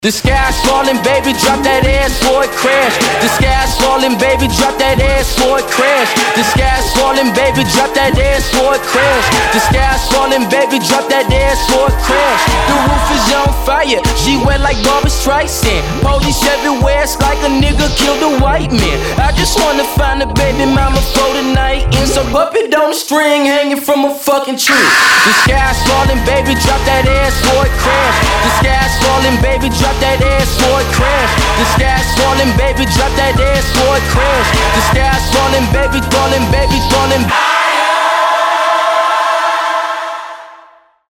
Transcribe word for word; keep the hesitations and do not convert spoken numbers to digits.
The sky's falling, baby, drop that ass for it crash. The sky's falling, baby, drop that ass for it crash. The sky's falling, baby, drop that ass for it crash. The sky's falling, baby, drop that ass for it crash. The roof is on fire, she wet like Barbra Streisand. Police everywhere, it's like a nigga killed a white man. I just wanna find a baby mama for tonight. And so up it on a string hanging from a fucking tree. The sky's falling, baby, drop that ass for it crash. The sky's falling, baby, drop that ass for it crash. The sky's falling, baby, drop that ass for it crash. The sky's falling, baby, falling, baby, falling.